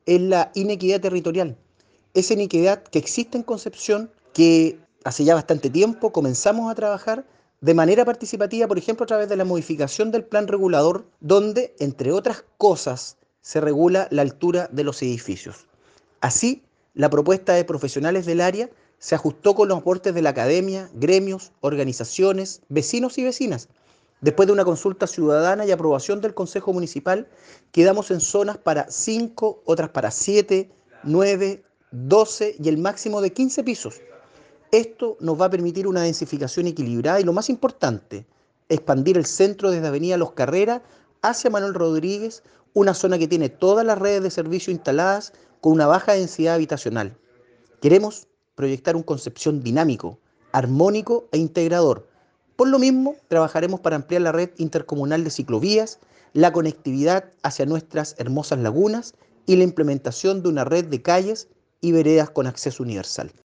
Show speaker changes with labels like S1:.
S1: es la inequidad territorial. Esa inequidad que existe en Concepción, que hace ya bastante tiempo comenzamos a trabajar de manera participativa, por ejemplo, a través de la modificación del plan regulador, donde, entre otras cosas, se regula la altura de los edificios. Así, la propuesta de profesionales del área se ajustó con los aportes de la academia, gremios, organizaciones, vecinos y vecinas. Después de una consulta ciudadana y aprobación del Consejo Municipal, quedamos en zonas para 5, otras para 7, 9, 12 y el máximo de 15 pisos. Esto nos va a permitir una densificación equilibrada y, lo más importante, expandir el centro desde Avenida Los Carreras hacia Manuel Rodríguez, una zona que tiene todas las redes de servicio instaladas con una baja densidad habitacional. Queremos proyectar un Concepción dinámico, armónico e integrador. Por lo mismo, trabajaremos para ampliar la red intercomunal de ciclovías, la conectividad hacia nuestras hermosas lagunas y la implementación de una red de calles y veredas con acceso universal.